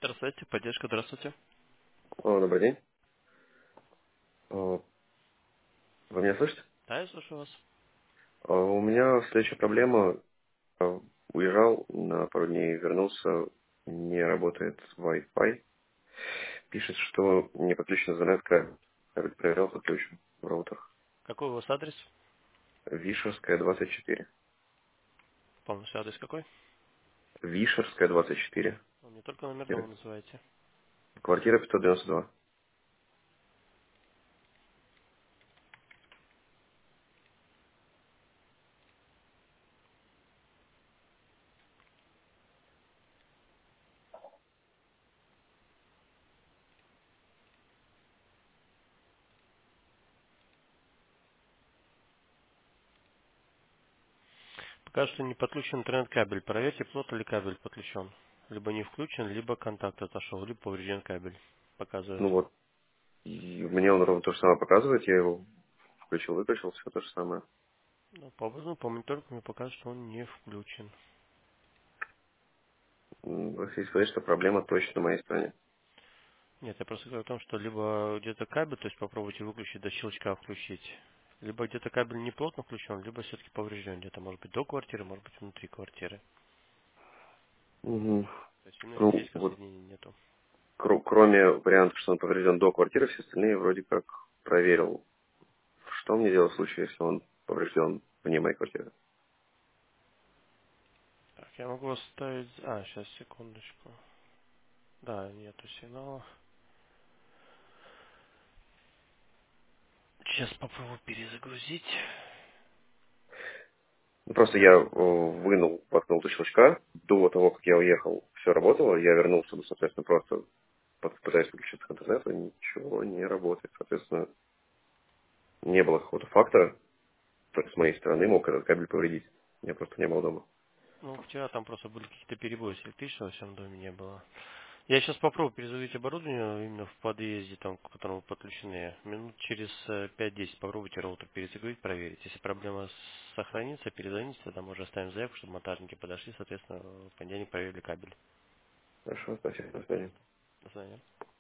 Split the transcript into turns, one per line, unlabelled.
Здравствуйте, поддержка, здравствуйте.
Добрый день. Вы меня слышите?
Да, я слушаю вас.
У меня следующая проблема. Уезжал на пару дней, вернулся, не работает Wi-Fi. Пишет, что не подключен зарядка. Я проверял, подключен в роутер.
Какой у вас адрес?
Вишерская, 24.
Полностью адрес какой?
Вишерская, 24.
Вы мне только номер дома называете.
Квартира 592.
Пока что не подключен интернет-кабель. Проверьте, плотно ли кабель подключен. Либо не включен, либо контакт отошел, либо поврежден кабель. Показывает.
Ну вот. И мне он ровно то же самое показывает. Я его включил, выключил, все то же самое.
Но по монитору мне покажет, что он не включен.
Вы хотите сказать, что проблема точно на моей стороне.
Нет, я просто говорю о том, что либо где-то кабель, то есть попробуйте выключить до щелчка включить. Либо где-то кабель не плотно включен, либо все-таки поврежден. Где-то может быть до квартиры, может быть внутри квартиры.
Угу.
То есть именно
Ну,
физического
вот
соединения нету.
Кроме варианта, что он поврежден до квартиры, все остальные вроде как проверил. Что мне делать в случае, если он поврежден вне моей квартиры?
Так, я могу оставить... А, сейчас, секундочку. Да, нету сигнала. Сейчас попробую перезагрузить.
Ну, просто я вынул, воткнул до щелчка. До того, как я уехал, все работало. Я вернулся, ну, соответственно, просто пытаюсь подключиться к интернету, ничего не работает. Соответственно, не было какого-то фактора, который с моей стороны мог этот кабель повредить. Я просто не был дома.
Ну, вчера там просто были какие-то перебои с электричеством, во всем доме не было. Я сейчас попробую перезагрузить оборудование именно в подъезде, там, к которому подключены. Минут через 5-10 попробуйте роутер перезагрузить, проверить. Если проблема сохранится, перезвоните, тогда мы уже оставим заявку, чтобы монтажники подошли, соответственно, в понедельник проверили кабель.
Хорошо, спасибо, до свидания.
До свидания.